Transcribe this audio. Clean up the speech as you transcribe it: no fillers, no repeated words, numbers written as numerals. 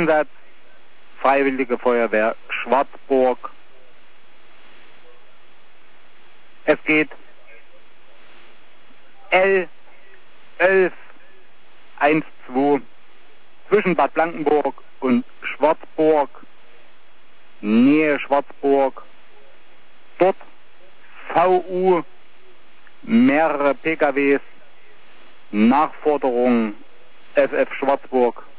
Einsatz Freiwillige Feuerwehr Schwarzburg. Es geht L1112 zwischen Bad Blankenburg und Schwarzburg, Nähe Schwarzburg. Dort VU, mehrere PKWs, Nachforderung FF Schwarzburg.